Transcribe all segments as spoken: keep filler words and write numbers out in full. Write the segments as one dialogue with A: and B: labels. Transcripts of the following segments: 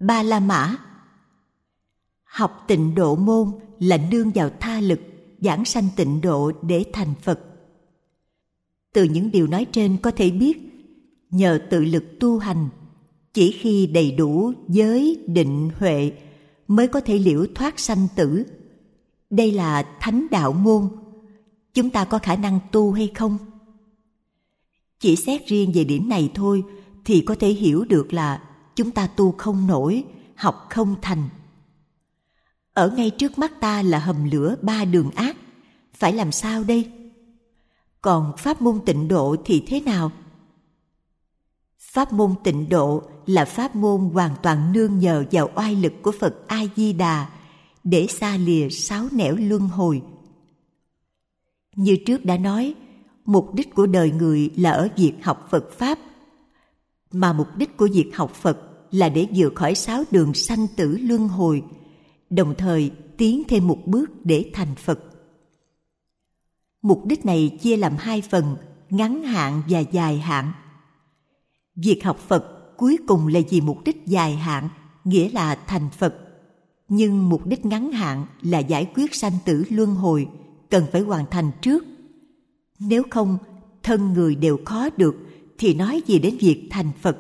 A: Ba La Mã. Học Tịnh Độ môn là nương vào tha lực, giảng sanh tịnh độ để thành Phật. Từ những điều nói trên có thể biết, nhờ tự lực tu hành, chỉ khi đầy đủ giới, định, huệ mới có thể liễu thoát sanh tử. Đây là thánh đạo môn. Chúng ta có khả năng tu hay không? Chỉ xét riêng về điểm này thôi thì có thể hiểu được là chúng ta tu không nổi, học không thành. Ở ngay trước mắt ta là hầm lửa ba đường ác, phải làm sao đây? Còn pháp môn tịnh độ thì thế nào? Pháp môn tịnh độ là pháp môn hoàn toàn nương nhờ vào oai lực của Phật A-di-đà để xa lìa sáu nẻo luân hồi. Như trước đã nói, mục đích của đời người là ở việc học Phật Pháp, mà mục đích của việc học Phật là để vượt khỏi sáu đường sanh tử luân hồi, đồng thời tiến thêm một bước để thành Phật. Mục đích này chia làm hai phần, ngắn hạn và dài hạn. Việc học Phật cuối cùng là vì mục đích dài hạn, nghĩa là thành Phật. Nhưng mục đích ngắn hạn là giải quyết sanh tử luân hồi, cần phải hoàn thành trước. Nếu không, thân người đều khó được, thì nói gì đến việc thành Phật.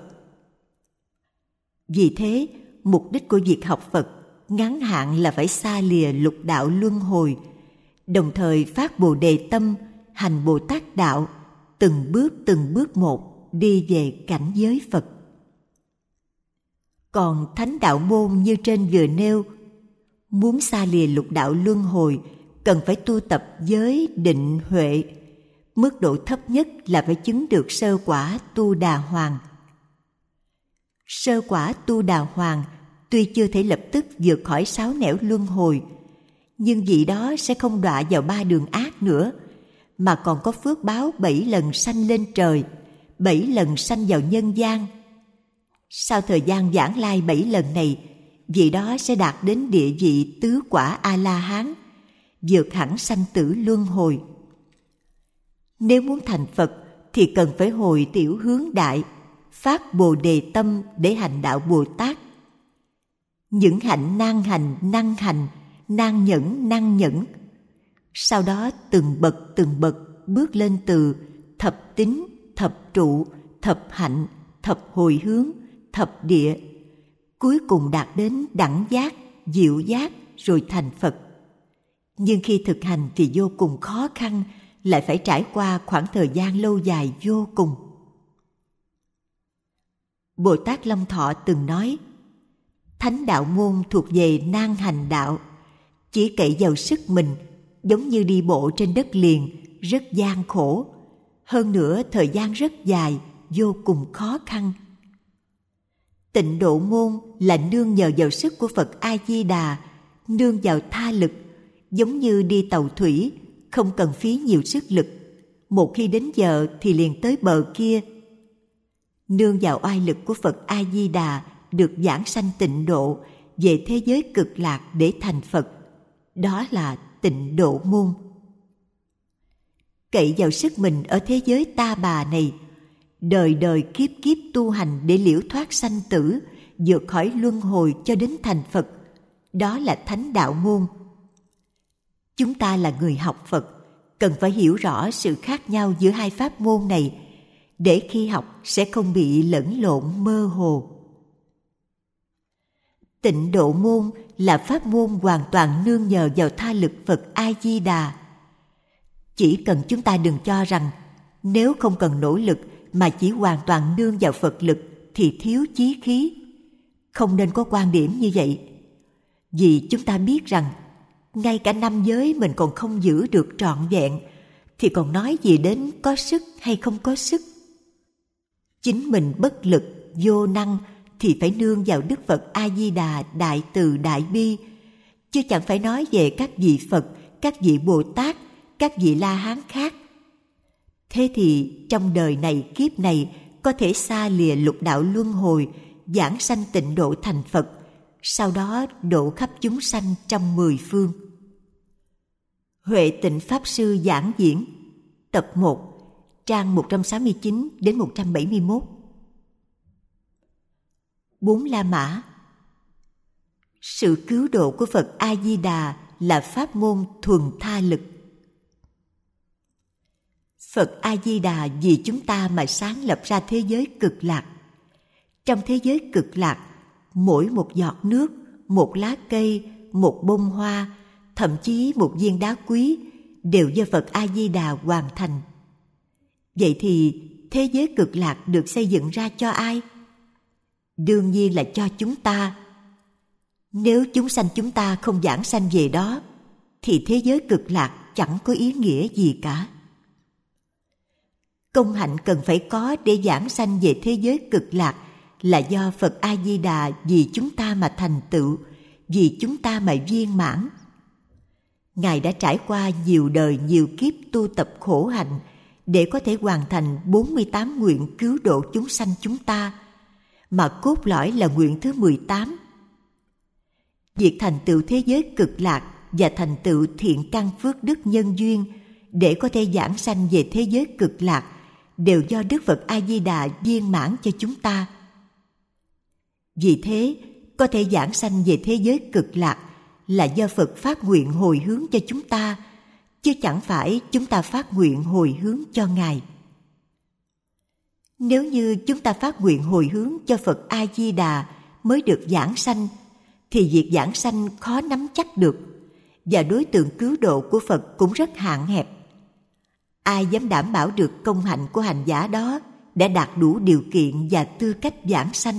A: Vì thế, mục đích của việc học Phật ngắn hạn là phải xa lìa lục đạo luân hồi, đồng thời phát Bồ Đề tâm, hành Bồ Tát đạo, từng bước từng bước một đi về cảnh giới Phật. Còn thánh đạo môn như trên vừa nêu, muốn xa lìa lục đạo luân hồi cần phải tu tập giới, định, huệ. Mức độ thấp nhất là phải chứng được sơ quả tu đà hoàng. Sơ quả tu đà hoàng tuy chưa thể lập tức vượt khỏi sáu nẻo luân hồi, nhưng vị đó sẽ không đọa vào ba đường ác nữa, mà còn có phước báo bảy lần sanh lên trời, bảy lần sanh vào nhân gian. Sau thời gian vãng lai bảy lần này, vị đó sẽ đạt đến địa vị tứ quả A-la-hán, vượt hẳn sanh tử luân hồi. Nếu muốn thành Phật thì cần phải hồi tiểu hướng đại, phát Bồ Đề tâm để hành đạo Bồ Tát. Những hạnh nan hành, năng hành, nan nhẫn, năng nhẫn. Sau đó từng bậc từng bậc bước lên từ thập tín, thập trụ, thập hạnh, thập hồi hướng, thập địa, cuối cùng đạt đến đẳng giác, diệu giác rồi thành Phật. Nhưng khi thực hành thì vô cùng khó khăn, lại phải trải qua khoảng thời gian lâu dài vô cùng. Bồ Tát Long Thọ từng nói, thánh đạo môn thuộc về nan hành đạo, chỉ cậy vào sức mình, giống như đi bộ trên đất liền, rất gian khổ. Hơn nữa thời gian rất dài, vô cùng khó khăn. Tịnh độ môn là nương nhờ vào sức của Phật A-di-đà, nương vào tha lực, giống như đi tàu thủy, không cần phí nhiều sức lực. Một khi đến giờ thì liền tới bờ kia. Nương vào oai lực của Phật A-di-đà được giảng sanh tịnh độ về thế giới cực lạc để thành Phật. Đó là tịnh độ môn. Cậy vào sức mình ở thế giới ta bà này, đời đời kiếp kiếp tu hành để liễu thoát sanh tử, vượt khỏi luân hồi cho đến thành Phật. Đó là thánh đạo môn. Chúng ta là người học Phật, cần phải hiểu rõ sự khác nhau giữa hai pháp môn này, để khi học sẽ không bị lẫn lộn mơ hồ. Tịnh độ môn là pháp môn hoàn toàn nương nhờ vào tha lực Phật A-di-đà. Chỉ cần chúng ta đừng cho rằng nếu không cần nỗ lực mà chỉ hoàn toàn nương vào Phật lực thì thiếu chí khí. Không nên có quan điểm như vậy. Vì chúng ta biết rằng ngay cả năm giới mình còn không giữ được trọn vẹn, thì còn nói gì đến có sức hay không có sức. Chính mình bất lực, vô năng thì phải nương vào Đức Phật A-di-đà đại từ đại bi, chứ chẳng phải nói về các vị Phật, các vị Bồ Tát, các vị La Hán khác. Thế thì trong đời này kiếp này có thể xa lìa lục đạo luân hồi, giảng sanh tịnh độ thành Phật, sau đó độ khắp chúng sanh trong mười phương. Huệ Tịnh Pháp Sư giảng diễn, tập một, trang một trăm sáu mươi chín đến một trăm bảy mươi mốt. Bốn La Mã. Sự cứu độ của Phật A-di-đà là pháp môn thuần tha lực. Phật A-di-đà vì chúng ta mà sáng lập ra thế giới cực lạc. Trong thế giới cực lạc, mỗi một giọt nước, một lá cây, một bông hoa, thậm chí một viên đá quý đều do Phật A-di-đà hoàn thành. Vậy thì thế giới cực lạc được xây dựng ra cho ai? Đương nhiên là cho chúng ta. Nếu chúng sanh chúng ta không giảng sanh về đó, thì thế giới cực lạc chẳng có ý nghĩa gì cả. Công hạnh cần phải có để giảng sanh về thế giới cực lạc là do Phật A-di-đà vì chúng ta mà thành tựu, vì chúng ta mà viên mãn. Ngài đã trải qua nhiều đời nhiều kiếp tu tập khổ hạnh để có thể hoàn thành bốn mươi tám nguyện cứu độ chúng sanh chúng ta, mà cốt lõi là nguyện thứ mười tám. Việc thành tựu thế giới cực lạc và thành tựu thiện căn phước đức nhân duyên để có thể giảng sanh về thế giới cực lạc đều do Đức Phật A-di-đà viên mãn cho chúng ta. Vì thế, có thể giảng sanh về thế giới cực lạc là do Phật phát nguyện hồi hướng cho chúng ta, chứ chẳng phải chúng ta phát nguyện hồi hướng cho Ngài. Nếu như chúng ta phát nguyện hồi hướng cho Phật A-di-đà mới được giảng sanh, thì việc giảng sanh khó nắm chắc được, và đối tượng cứu độ của Phật cũng rất hạn hẹp. Ai dám đảm bảo được công hạnh của hành giả đó đã đạt đủ điều kiện và tư cách giảng sanh?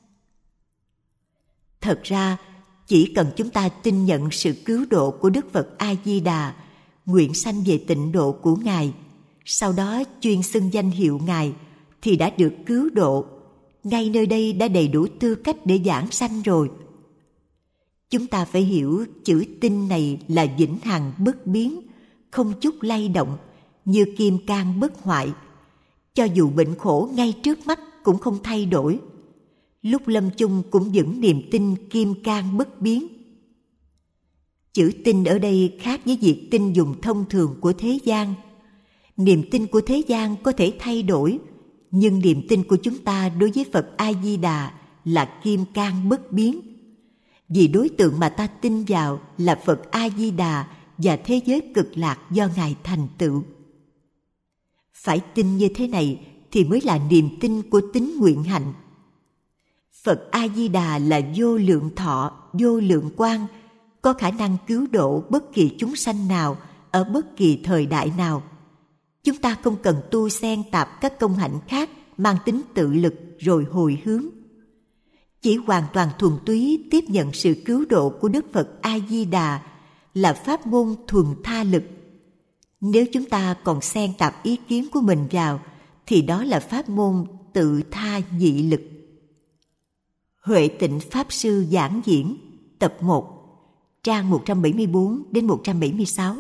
A: Thật ra, chỉ cần chúng ta tin nhận sự cứu độ của Đức Phật A-di-đà, nguyện sanh về tịnh độ của Ngài, sau đó chuyên xưng danh hiệu Ngài, thì đã được cứu độ. Ngay nơi đây đã đầy đủ tư cách để giảng sanh rồi. Chúng ta phải hiểu chữ tin này là vĩnh hằng bất biến, không chút lay động, như kim cang bất hoại. Cho dù bệnh khổ ngay trước mắt cũng không thay đổi. Lúc lâm chung cũng vững niềm tin kim cang bất biến. Chữ tin ở đây khác với việc tin dùng thông thường của thế gian. Niềm tin của thế gian có thể thay đổi, nhưng niềm tin của chúng ta đối với Phật A-di-đà là kim cang bất biến. Vì đối tượng mà ta tin vào là Phật A-di-đà và thế giới cực lạc do Ngài thành tựu. Phải tin như thế này thì mới là niềm tin của tín nguyện hạnh. Phật A-di-đà là vô lượng thọ, vô lượng quang, có khả năng cứu độ bất kỳ chúng sanh nào ở bất kỳ thời đại nào. Chúng ta không cần tu xen tạp các công hạnh khác mang tính tự lực rồi hồi hướng. Chỉ hoàn toàn thuần túy tiếp nhận sự cứu độ của Đức Phật A-di-đà là pháp môn thuần tha lực. Nếu chúng ta còn xen tạp ý kiến của mình vào, thì đó là pháp môn tự tha nhị lực. Huệ Tịnh Pháp Sư giảng diễn, tập một, trang một trăm bảy mươi bốn đến một trăm bảy mươi sáu.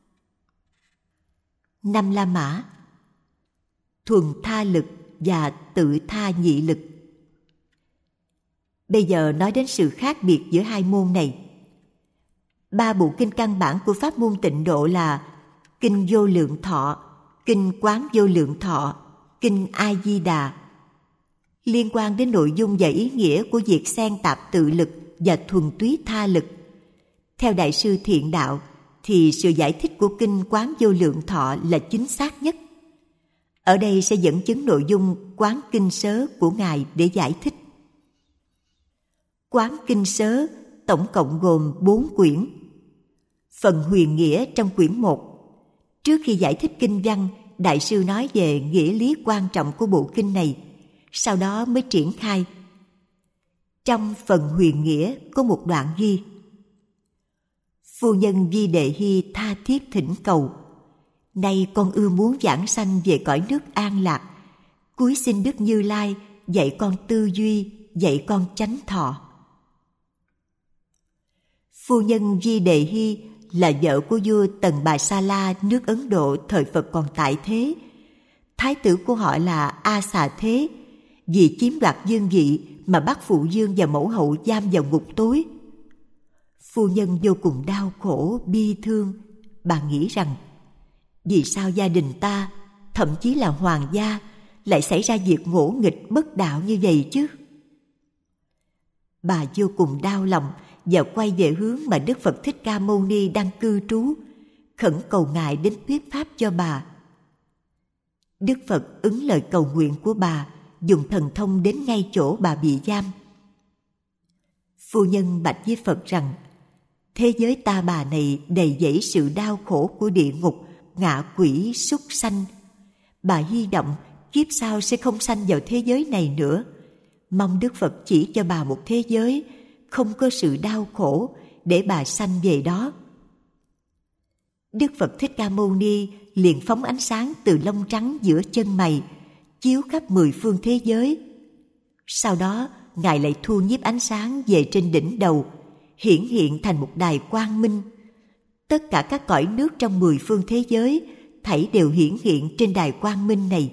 A: Năm La Mã: thuần tha lực và tự tha nhị lực. Bây giờ nói đến sự khác biệt giữa hai môn này. Ba bộ kinh căn bản của pháp môn tịnh độ là Kinh Vô Lượng Thọ, Kinh Quán Vô Lượng Thọ, Kinh A-di-đà. Liên quan đến nội dung và ý nghĩa của việc xen tạp tự lực và thuần túy tha lực, theo Đại sư Thiện Đạo thì sự giải thích của Kinh Quán Vô Lượng Thọ là chính xác nhất. Ở đây sẽ dẫn chứng nội dung Quán Kinh Sớ của Ngài để giải thích. Quán Kinh Sớ tổng cộng gồm bốn quyển. Phần huyền nghĩa trong quyển một. Trước khi giải thích kinh văn, Đại sư nói về nghĩa lý quan trọng của bộ kinh này, sau đó mới triển khai. Trong phần huyền nghĩa có một đoạn ghi: Phu nhân Vi Đề Hy tha thiết thỉnh cầu: nay con ưa muốn giảng sanh về cõi nước an lạc, cúi xin Đức Như Lai dạy con tư duy, dạy con chánh thọ. Phu nhân Vi Đề Hy là vợ của vua Tần Bà Sa La nước Ấn Độ thời Phật còn tại thế. Thái tử của họ là A Xà Thế, vì chiếm đoạt vương vị mà bắt phụ vương và mẫu hậu giam vào ngục tối. Phu nhân vô cùng đau khổ, bi thương. Bà nghĩ rằng, vì sao gia đình ta, thậm chí là hoàng gia, lại xảy ra việc ngỗ nghịch bất đạo như vậy chứ? Bà vô cùng đau lòng và quay về hướng mà Đức Phật Thích Ca Mâu Ni đang cư trú, khẩn cầu Ngài đến thuyết pháp cho bà. Đức Phật ứng lời cầu nguyện của bà, dùng thần thông đến ngay chỗ bà bị giam. Phu nhân bạch với Phật rằng, thế giới ta bà này đầy dẫy sự đau khổ của địa ngục, ngạ quỷ, súc sanh. Bà hy vọng kiếp sau sẽ không sanh vào thế giới này nữa. Mong Đức Phật chỉ cho bà một thế giới không có sự đau khổ để bà sanh về đó. Đức Phật Thích Ca Mâu Ni liền phóng ánh sáng từ lông trắng giữa chân mày, chiếu khắp mười phương thế giới. Sau đó, Ngài lại thu nhiếp ánh sáng về trên đỉnh đầu, hiển hiện thành một đài quang minh. Tất cả các cõi nước trong mười phương thế giới thảy đều hiển hiện trên đài quang minh này.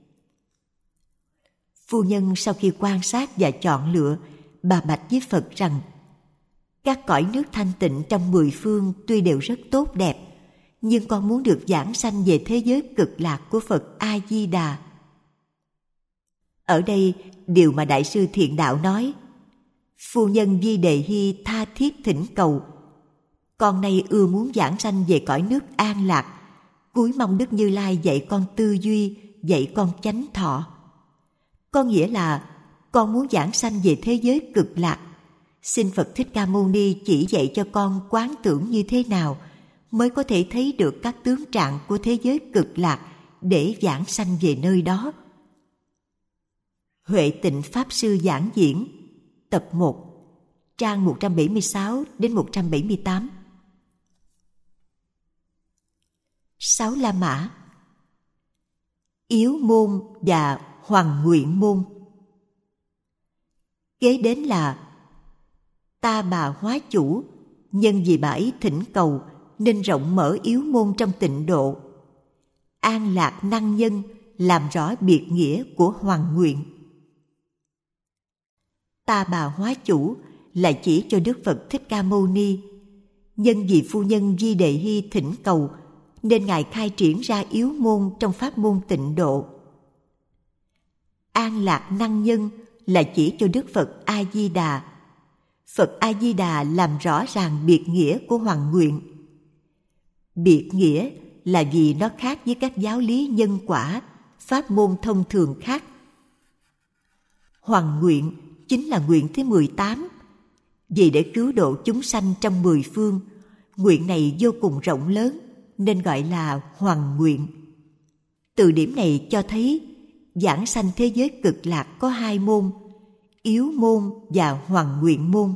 A: Phu nhân sau khi quan sát và chọn lựa, bà bạch với Phật rằng, các cõi nước thanh tịnh trong mười phương tuy đều rất tốt đẹp, nhưng con muốn được giảng sanh về thế giới cực lạc của Phật A Di Đà. Ở đây, điều mà Đại sư Thiện Đạo nói, phu nhân Di Đề Hy tha thiết thỉnh cầu, con nay ưa muốn giảng sanh về cõi nước an lạc, cúi mong Đức Như Lai dạy con tư duy, dạy con chánh thọ. Có nghĩa là con muốn giảng sanh về thế giới cực lạc. Xin Phật Thích Ca Mâu Ni chỉ dạy cho con quán tưởng như thế nào mới có thể thấy được các tướng trạng của thế giới cực lạc để giảng sanh về nơi đó. Huệ Tịnh Pháp Sư giảng diễn, tập một, trang một trăm bảy mươi sáu đến một trăm bảy mươi tám. Sáu La Mã, Yếu Môn và Hoằng Nguyện Môn. Kế đến là Ta Bà Hóa Chủ, nhân vì bà ấy thỉnh cầu nên rộng mở Yếu Môn trong tịnh độ. An Lạc Năng Nhân làm rõ biệt nghĩa của Hoằng Nguyện. Ta Bà Hóa Chủ là chỉ cho Đức Phật Thích Ca Mâu Ni. Nhân vì phu nhân Di Đề Hy thỉnh cầu nên Ngài khai triển ra Yếu Môn trong pháp môn tịnh độ. An Lạc Năng Nhân là chỉ cho Đức Phật A Di Đà. Phật A Di Đà làm rõ ràng biệt nghĩa của Hoằng Nguyện. Biệt nghĩa là vì nó khác với các giáo lý nhân quả, pháp môn thông thường khác. Hoằng Nguyện chính là nguyện thứ mười tám. Vì để cứu độ chúng sanh trong mười phương, nguyện này vô cùng rộng lớn nên gọi là Hoằng Nguyện. Từ điểm này cho thấy giảng sanh thế giới cực lạc có hai môn, Yếu Môn và Hoằng Nguyện Môn.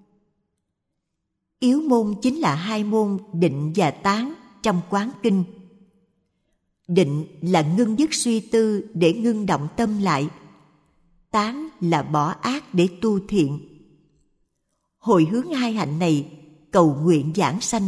A: Yếu Môn chính là hai môn định và tán trong Quán Kinh. Định là ngưng dứt suy tư để ngưng động tâm lại. Tán là bỏ ác để tu thiện. Hồi hướng hai hạnh này cầu nguyện giảng sanh.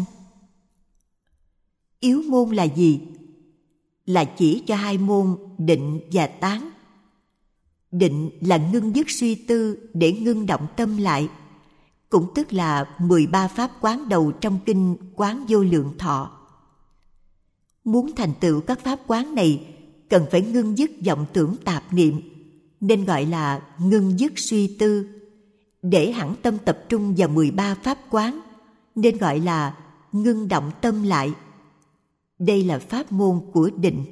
A: Yếu môn là gì? Là chỉ cho hai môn định và tán. Định là ngưng dứt suy tư để ngưng động tâm lại, cũng tức là mười ba pháp quán đầu trong kinh Quán Vô Lượng Thọ. Muốn thành tựu các pháp quán này cần phải ngưng dứt vọng tưởng tạp niệm, nên gọi là ngưng dứt suy tư. Để hẳn tâm tập trung vào mười ba pháp quán nên gọi là ngưng động tâm lại. Đây là pháp môn của định.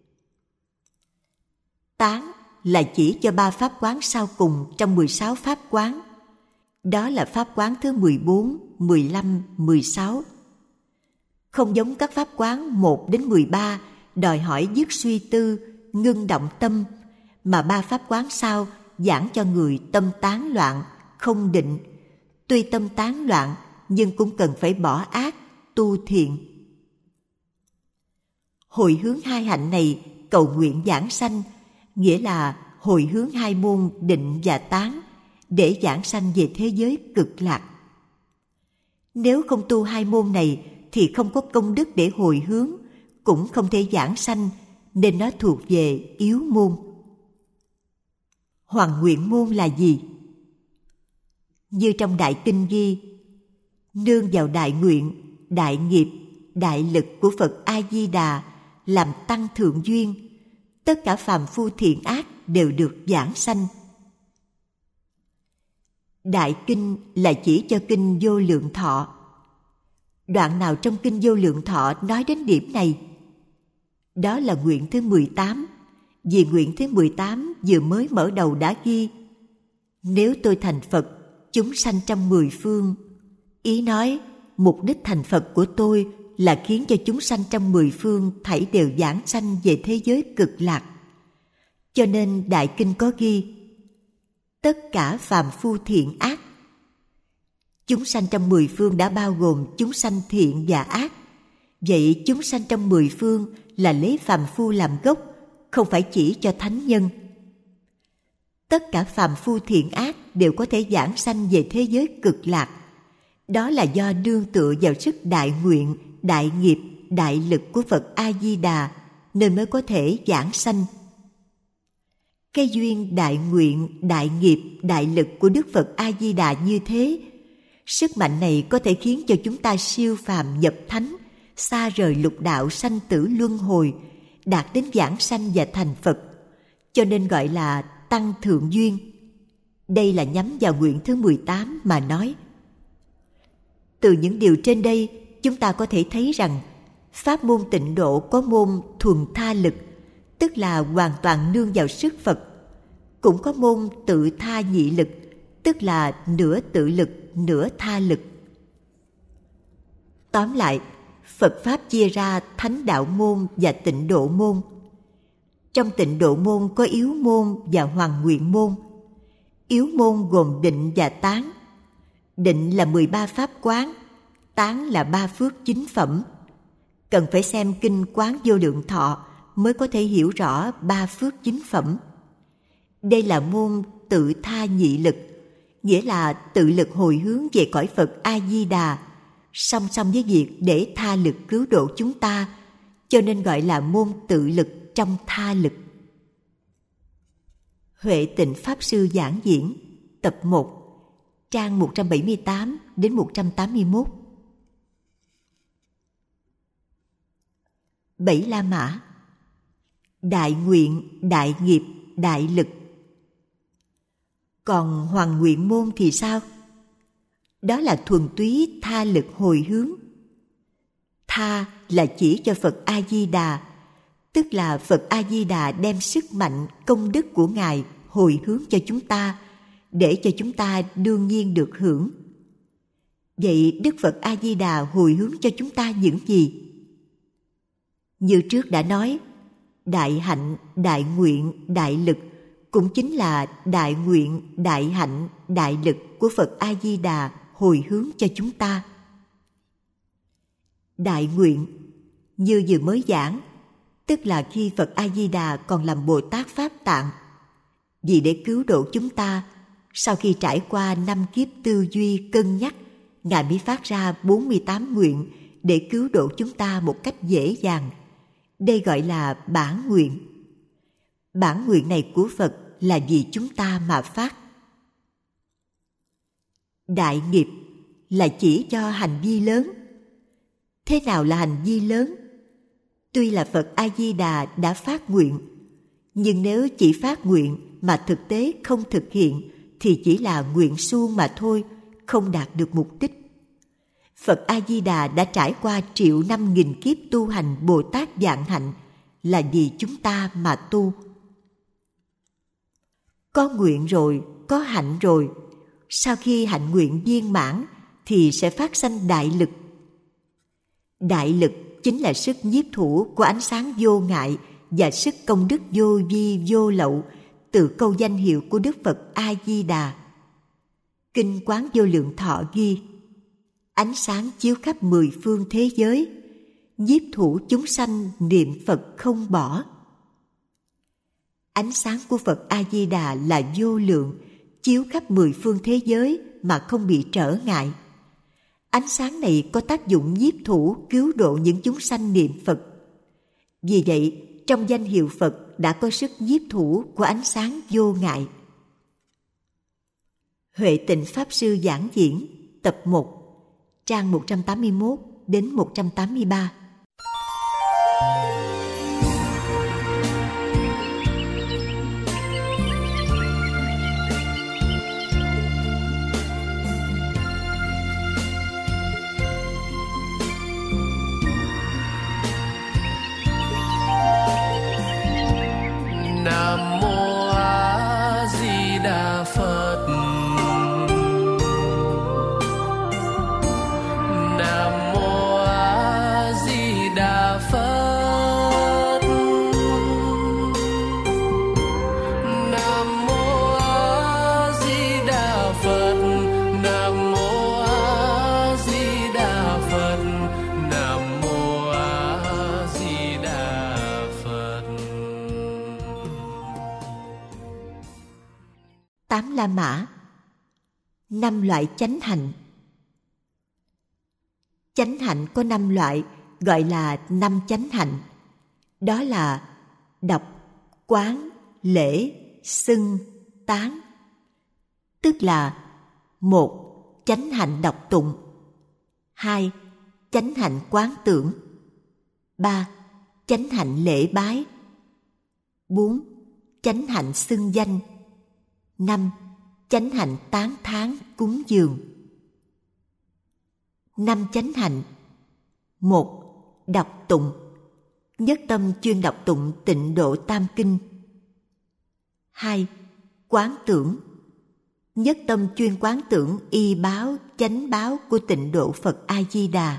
A: Tán là chỉ cho ba pháp quán sau cùng trong mười sáu pháp quán. Đó là pháp quán thứ mười bốn, mười lăm, mười sáu. Không giống các pháp quán một đến mười ba đòi hỏi dứt suy tư, ngưng động tâm, mà ba pháp quán sau giảng cho người tâm tán loạn, không định. Tuy tâm tán loạn nhưng cũng cần phải bỏ ác, tu thiện. Hồi hướng hai hạnh này cầu nguyện giảng sanh, nghĩa là hồi hướng hai môn định và tán để giảng sanh về thế giới cực lạc. Nếu không tu hai môn này thì không có công đức để hồi hướng, cũng không thể giảng sanh, nên nó thuộc về yếu môn. Hoằng Nguyện Môn là gì? Như trong Đại Kinh ghi, nương vào đại nguyện, đại nghiệp, đại lực của Phật A-di-đà làm tăng thượng duyên, tất cả phàm phu thiện ác đều được giảng sanh. Đại kinh là chỉ cho kinh Vô Lượng Thọ. Đoạn nào trong kinh Vô Lượng Thọ nói đến điểm này? Đó là nguyện thứ mười tám. Vì nguyện thứ mười tám vừa mới mở đầu đã ghi: nếu tôi thành Phật, chúng sanh trong mười phương. Ý nói, mục đích thành Phật của tôi là khiến cho chúng sanh trong mười phương thảy đều giảng sanh về thế giới cực lạc. Cho nên Đại Kinh có ghi: tất cả phàm phu thiện ác. Chúng sanh trong mười phương đã bao gồm chúng sanh thiện và ác. Vậy chúng sanh trong mười phương là lấy phàm phu làm gốc, không phải chỉ cho thánh nhân. Tất cả phàm phu thiện ác đều có thể giảng sanh về thế giới cực lạc. Đó là do nương tựa vào sức đại nguyện, đại nghiệp, đại lực của Phật A-di-đà nên mới có thể giảng sanh. Cái duyên đại nguyện, đại nghiệp, đại lực của Đức Phật A-di-đà như thế, sức mạnh này có thể khiến cho chúng ta siêu phàm nhập thánh, xa rời lục đạo sanh tử luân hồi, đạt đến giảng sanh và thành Phật, cho nên gọi là tăng thượng duyên. Đây là nhắm vào nguyện thứ mười tám mà nói. Từ những điều trên đây, chúng ta có thể thấy rằng pháp môn tịnh độ có môn thuần tha lực, tức là hoàn toàn nương vào sức Phật. Cũng có môn tự tha nhị lực, tức là nửa tự lực, nửa tha lực. Tóm lại, Phật Pháp chia ra thánh đạo môn và tịnh độ môn. Trong tịnh độ môn có yếu môn và hoàn nguyện môn. Yếu môn gồm định và tán. Định là mười ba pháp quán, tán là ba phước chính phẩm. Cần phải xem kinh Quán Vô Lượng Thọ mới có thể hiểu rõ ba phước chính phẩm. Đây là môn tự tha nhị lực, nghĩa là tự lực hồi hướng về cõi Phật A-di-đà, song song với việc để tha lực cứu độ chúng ta, cho nên gọi là môn tự lực trong tha lực. Huệ Tịnh Pháp Sư giảng diễn, tập một, trang một trăm bảy mươi tám đến một trăm tám mươi mốt. Bảy La Mã: đại nguyện, đại nghiệp, đại lực. Còn hoàn nguyện môn thì sao? Đó là thuần túy tha lực hồi hướng. Tha là chỉ cho Phật A-di-đà, tức là Phật A-di-đà đem sức mạnh, công đức của Ngài hồi hướng cho chúng ta, để cho chúng ta đương nhiên được hưởng. Vậy Đức Phật A-di-đà hồi hướng cho chúng ta những gì? Như trước đã nói, đại hạnh, đại nguyện, đại lực cũng chính là đại nguyện, đại hạnh, đại lực của Phật A-di-đà hồi hướng cho chúng ta. Đại nguyện, như vừa mới giảng, tức là khi Phật A-di-đà còn làm Bồ Tát Pháp Tạng. Vì để cứu độ chúng ta, sau khi trải qua năm kiếp tư duy cân nhắc, Ngài mới phát ra bốn mươi tám nguyện để cứu độ chúng ta một cách dễ dàng. Đây gọi là bản nguyện. Bản nguyện này của Phật là vì chúng ta mà phát. Đại nghiệp là chỉ cho hành vi lớn. Thế nào là hành vi lớn? Tuy là Phật A-di-đà đã phát nguyện, nhưng nếu chỉ phát nguyện mà thực tế không thực hiện thì chỉ là nguyện suông mà thôi, không đạt được mục đích. Phật A-di-đà đã trải qua triệu năm nghìn kiếp tu hành Bồ Tát vạn hạnh là vì chúng ta mà tu. Có nguyện rồi, có hạnh rồi, sau khi hạnh nguyện viên mãn thì sẽ phát sanh đại lực. Đại lực chính là sức nhiếp thủ của ánh sáng vô ngại và sức công đức vô vi vô lậu từ câu danh hiệu của Đức Phật A-di-đà. Kinh Quán Vô Lượng Thọ ghi: ánh sáng chiếu khắp mười phương thế giới, nhiếp thủ chúng sanh niệm Phật không bỏ. Ánh sáng của Phật A-di-đà là vô lượng, chiếu khắp mười phương thế giới mà không bị trở ngại. Ánh sáng này có tác dụng nhiếp thủ cứu độ những chúng sanh niệm Phật. Vì vậy, trong danh hiệu Phật đã có sức nhiếp thủ của ánh sáng vô ngại. Huệ Tịnh Pháp Sư giảng diễn, tập một, trang một trăm tám mươi mốt đến một trăm tám mươi ba. Tám La Mã. Năm loại chánh hạnh. Chánh hạnh có năm loại, gọi là năm chánh hạnh. Đó là đọc, quán, lễ, xưng, tán. Tức là: một. Chánh hạnh đọc tụng. Hai. Chánh hạnh quán tưởng. Ba. Chánh hạnh lễ bái. Bốn. Chánh hạnh xưng danh. Năm. Chánh hạnh tán thán cúng dường. Năm chánh hạnh. Một. Đọc tụng. Nhất tâm chuyên đọc tụng Tịnh Độ Tam Kinh. Hai. Quán tưởng. Nhất tâm chuyên quán tưởng y báo, chánh báo của Tịnh Độ Phật A-di-đà.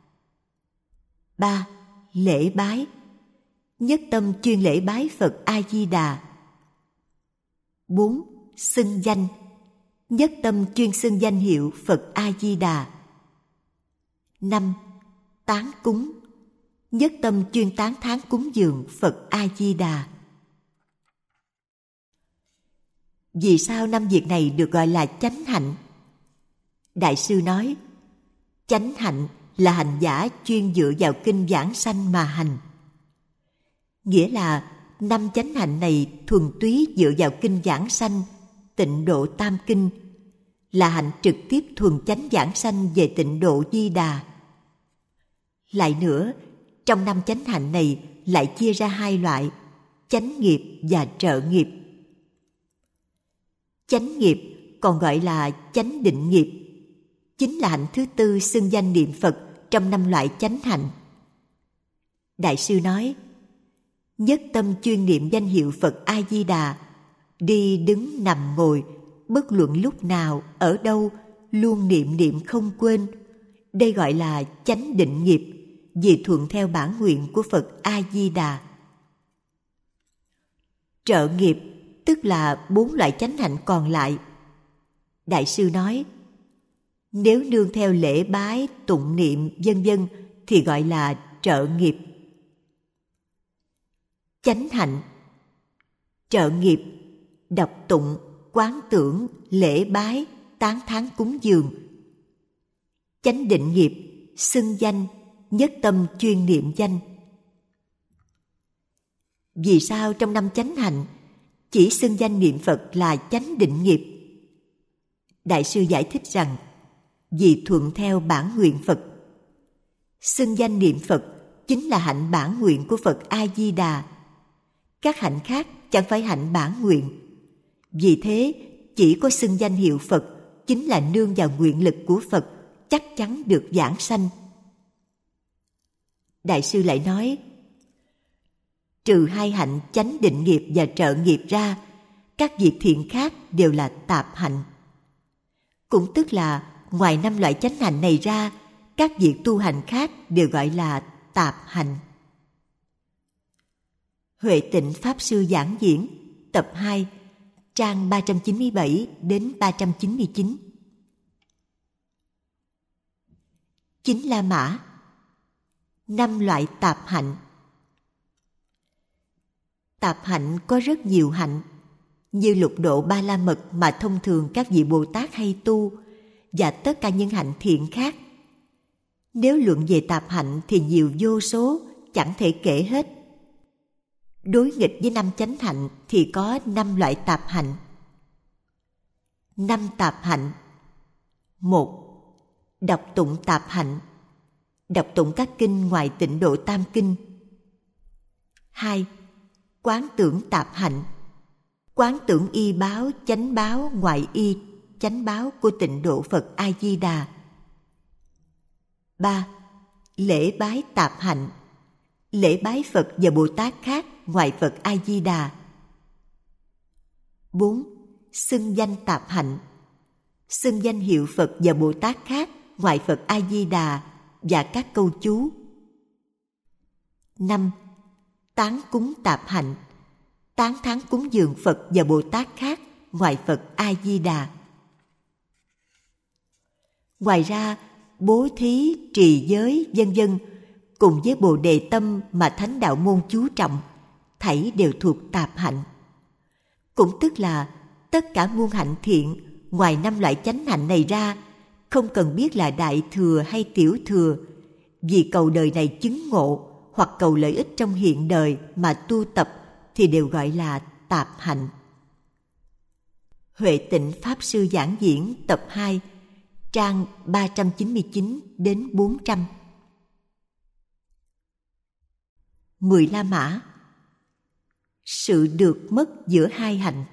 A: Ba. Lễ bái. Nhất tâm chuyên lễ bái Phật A-di-đà. Bốn. Xưng danh. Nhất tâm chuyên xưng danh hiệu Phật A-di-đà. Năm. Tán cúng. Nhất tâm chuyên tán thán cúng dường Phật A-di-đà. Vì sao năm việc này được gọi là chánh hạnh? Đại sư nói, chánh hạnh là hành giả chuyên dựa vào kinh giảng sanh mà hành. Nghĩa là năm chánh hạnh này thuần túy dựa vào kinh giảng sanh, Tịnh Độ Tam Kinh, là hạnh trực tiếp thuần chánh giảng sanh về Tịnh Độ Di Đà. Lại nữa, trong năm chánh hạnh này lại chia ra hai loại, chánh nghiệp và trợ nghiệp. Chánh nghiệp còn gọi là chánh định nghiệp, chính là hạnh thứ tư xưng danh niệm Phật trong năm loại chánh hạnh. Đại sư nói, nhất tâm chuyên niệm danh hiệu Phật A-di-đà, đi đứng nằm ngồi, bất luận lúc nào, ở đâu, luôn niệm niệm không quên. Đây gọi là chánh định nghiệp, vì thuận theo bản nguyện của Phật A-di-đà. Trợ nghiệp tức là bốn loại chánh hạnh còn lại. Đại sư nói, nếu nương theo lễ bái, tụng niệm, vân vân thì gọi là trợ nghiệp. Chánh hạnh. Trợ nghiệp: đọc tụng, quán tưởng, lễ bái, tán thán cúng dường. Chánh định nghiệp: xưng danh, nhất tâm chuyên niệm danh. Vì sao trong năm chánh hạnh chỉ xưng danh niệm Phật là chánh định nghiệp? Đại sư giải thích rằng, vì thuận theo bản nguyện Phật. Xưng danh niệm Phật chính là hạnh bản nguyện của Phật A-di-đà. Các hạnh khác chẳng phải hạnh bản nguyện. Vì thế, chỉ có xưng danh hiệu Phật chính là nương vào nguyện lực của Phật, chắc chắn được giảng sanh. Đại sư lại nói, trừ hai hạnh chánh định nghiệp và trợ nghiệp ra, các việc thiện khác đều là tạp hạnh. Cũng tức là ngoài năm loại chánh hạnh này ra, các việc tu hành khác đều gọi là tạp hạnh. Huệ Tịnh Pháp Sư giảng diễn, tập hai, trang ba trăm chín mươi bảy đến ba trăm chín mươi chín. Chính La Mã. Năm loại tạp hạnh. Tạp hạnh có rất nhiều hạnh, như lục độ ba la mật mà thông thường các vị Bồ Tát hay tu, và tất cả những hạnh thiện khác. Nếu luận về tạp hạnh thì nhiều vô số, chẳng thể kể hết. Đối nghịch với năm chánh hạnh thì có năm loại tạp hạnh. Năm tạp hạnh. Một. Đọc tụng tạp hạnh. Đọc tụng các kinh ngoài Tịnh Độ Tam Kinh. Hai. Quán tưởng tạp hạnh. Quán tưởng y báo, chánh báo, ngoại y, chánh báo của Tịnh Độ Phật A-di-đà. Ba. Lễ bái tạp hạnh. Lễ bái Phật và Bồ Tát khác ngoài Phật A-di-đà. Bốn. Xưng danh tạp hạnh. Xưng danh hiệu Phật và Bồ Tát khác ngoài Phật A-di-đà và các câu chú. Năm. Tán cúng tạp hạnh. Tán thán cúng dường Phật và Bồ Tát khác ngoài Phật A-di-đà. Ngoài ra, bố thí, trì giới, vân vân cùng với bồ đề tâm mà Thánh Đạo Môn chú trọng, thảy đều thuộc tạp hạnh. Cũng tức là tất cả muôn hạnh thiện ngoài năm loại chánh hạnh này ra, không cần biết là đại thừa hay tiểu thừa, vì cầu đời này chứng ngộ hoặc cầu lợi ích trong hiện đời mà tu tập thì đều gọi là tạp hạnh. Huệ Tịnh Pháp Sư giảng diễn tập hai, trang ba trăm chín mươi chín đến bốn trăm. Mười La Mã. Sự được mất giữa hai hạnh.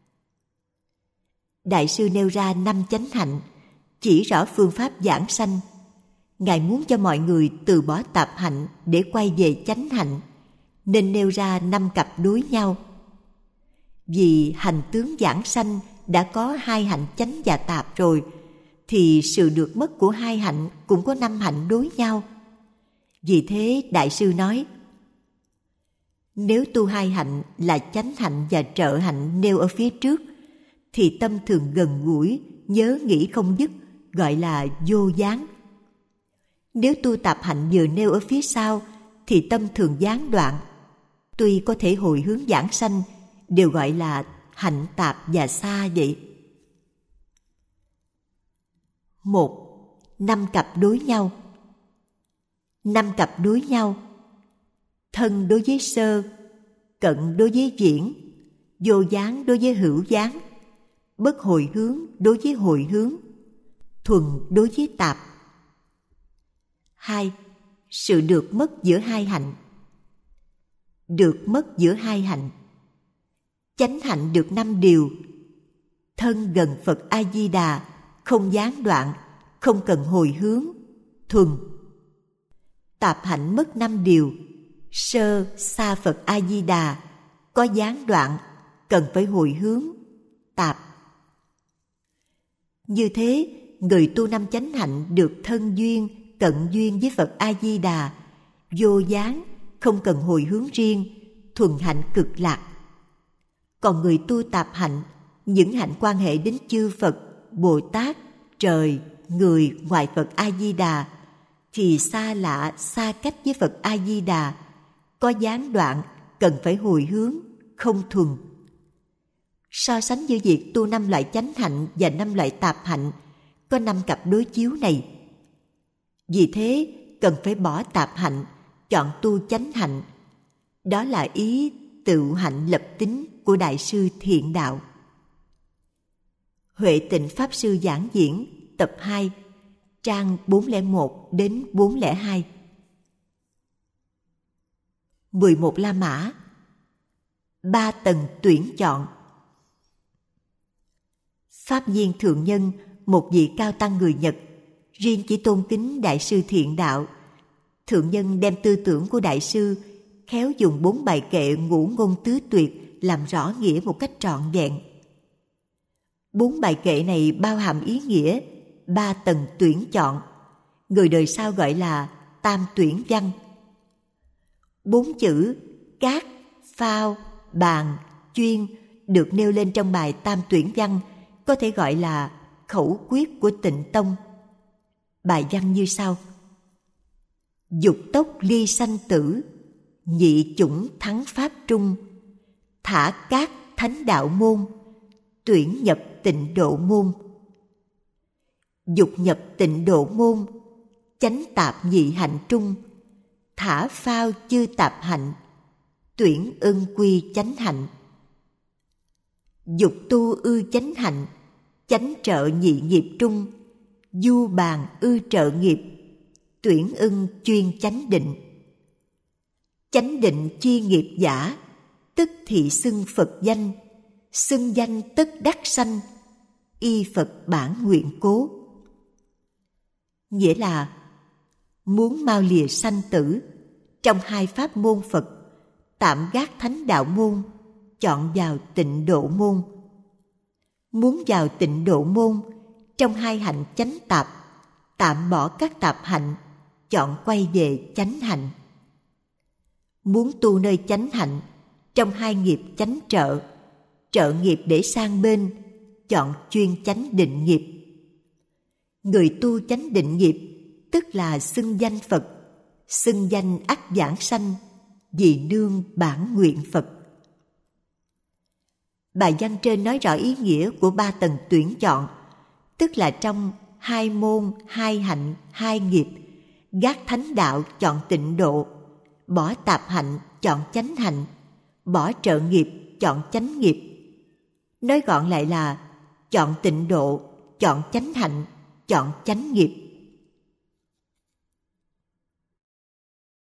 A: Đại sư nêu ra năm chánh hạnh, chỉ rõ phương pháp giảng sanh. Ngài muốn cho mọi người từ bỏ tạp hạnh để quay về chánh hạnh, nên nêu ra năm cặp đối nhau. Vì hành tướng giảng sanh đã có hai hạnh chánh và tạp rồi, thì sự được mất của hai hạnh cũng có năm hạnh đối nhau. Vì thế Đại sư nói, nếu tu hai hạnh là chánh hạnh và trợ hạnh nêu ở phía trước, thì tâm thường gần gũi, nhớ nghĩ không dứt, gọi là vô gián. Nếu tu tạp hạnh vừa nêu ở phía sau, thì tâm thường gián đoạn. Tuy có thể hồi hướng giảng sanh, đều gọi là hạnh tạp và xa vậy. Một. Năm cặp đối nhau. Năm cặp đối nhau. Thân đối với sơ, cận đối với viễn, vô gián đối với hữu gián, bất hồi hướng đối với hồi hướng, thuần đối với tạp. Hai. Sự được mất giữa hai hạnh. Được mất giữa hai hạnh. Chánh hạnh được năm điều. Thân gần Phật A-di-đà, không gián đoạn, không cần hồi hướng, thuần. Tạp hạnh mất năm điều. Sơ xa Phật A-di-đà, có gián đoạn, cần phải hồi hướng, tạp. Như thế, người tu năm chánh hạnh được thân duyên, cận duyên với Phật A-di-đà, vô gián, không cần hồi hướng riêng, thuần hạnh cực lạc. Còn người tu tạp hạnh, những hạnh quan hệ đến chư Phật, Bồ Tát, trời, người ngoài Phật A-di-đà, thì xa lạ, xa cách với Phật A-di-đà, có gián đoạn, cần phải hồi hướng, không thuần. So sánh với việc tu năm loại chánh hạnh và năm loại tạp hạnh, có năm cặp đối chiếu này. Vì thế, cần phải bỏ tạp hạnh, chọn tu chánh hạnh. Đó là ý tự hạnh lập tính của Đại sư Thiện Đạo. Huệ Tịnh Pháp Sư giảng diễn tập hai, trang bốn không một đến bốn không hai. Mười một La Mã. Ba tầng tuyển chọn. Pháp Viên Thượng Nhân, một vị cao tăng người Nhật, riêng chỉ tôn kính Đại sư Thiện Đạo. Thượng Nhân đem tư tưởng của Đại sư khéo dùng bốn bài kệ ngũ ngôn tứ tuyệt làm rõ nghĩa một cách trọn vẹn. Bốn bài kệ này bao hàm ý nghĩa ba tầng tuyển chọn, người đời sau gọi là tam tuyển văn. Bốn chữ cát, phao, bàn, chuyên được nêu lên trong bài tam tuyển văn có thể gọi là khẩu quyết của Tịnh Tông. Bài văn như sau: dục tốc ly sanh tử, nhị chủng thắng pháp trung, thả cát thánh đạo môn, tuyển nhập tịnh độ môn. Dục nhập tịnh độ môn, chánh tạp nhị hạnh trung, thả phao chư tạp hạnh, tuyển ưng quy chánh hạnh. Dục tu ư chánh hạnh, chánh trợ nhị nghiệp trung, du bàn ư trợ nghiệp, tuyển ưng chuyên chánh định. Chánh định chi nghiệp giả, tức thị xưng Phật danh, xưng danh tất đắc sanh, y Phật bản nguyện cố. Nghĩa là muốn mau lìa sanh tử, trong hai pháp môn Phật, tạm gác thánh đạo môn, chọn vào tịnh độ môn. Muốn vào tịnh độ môn, trong hai hạnh chánh tạp, tạm bỏ các tạp hạnh, chọn quay về chánh hạnh. Muốn tu nơi chánh hạnh, trong hai nghiệp chánh trợ, trợ nghiệp để sang bên, chọn chuyên chánh định nghiệp. Người tu chánh định nghiệp, tức là xưng danh Phật, xưng danh ắt giảng sanh, vì nương bản nguyện Phật. Bài văn trên nói rõ ý nghĩa của ba tầng tuyển chọn, tức là trong hai môn, hai hạnh, hai nghiệp, gác thánh đạo chọn tịnh độ, bỏ tạp hạnh chọn chánh hạnh, bỏ trợ nghiệp chọn chánh nghiệp. Nói gọn lại là chọn tịnh độ, chọn chánh hạnh, chọn chánh nghiệp.